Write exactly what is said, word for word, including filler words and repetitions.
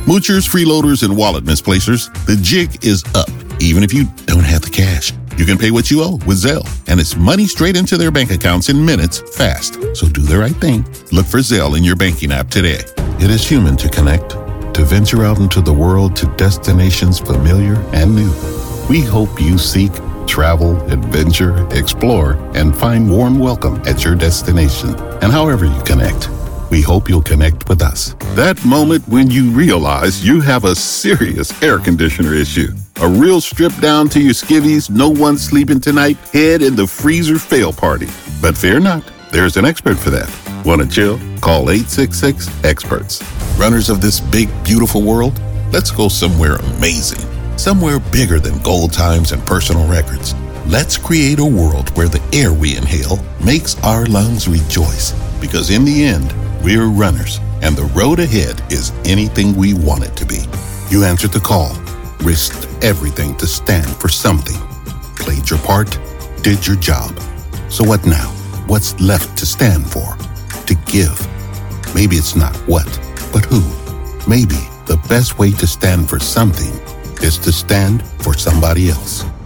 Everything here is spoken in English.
Moochers, freeloaders, and wallet misplacers, the jig is up. Even if you don't have the cash, you can pay what you owe with Zelle, and it's money straight into their bank accounts in minutes fast. So do the right thing. Look for Zelle in your banking app today. It is human to connect, to venture out into the world to destinations familiar and new. We hope you seek, travel, adventure, explore, and find warm welcome at your destination. And however you connect, we hope you'll connect with us. That moment when you realize you have a serious air conditioner issue. A real strip down to your skivvies, no one's sleeping tonight, head in the freezer fail party. But fear not, there's an expert for that. Want to chill? Call eight six six, experts. Runners of this big, beautiful world, let's go somewhere amazing. Somewhere bigger than gold times and personal records. Let's create a world where the air we inhale makes our lungs rejoice. Because in the end, we're runners, and the road ahead is anything we want it to be. You answered the call, risked everything to stand for something, played your part, did your job. So what now? What's left to stand for? To give. Maybe it's not what, but who. Maybe the best way to stand for something is to stand for somebody else.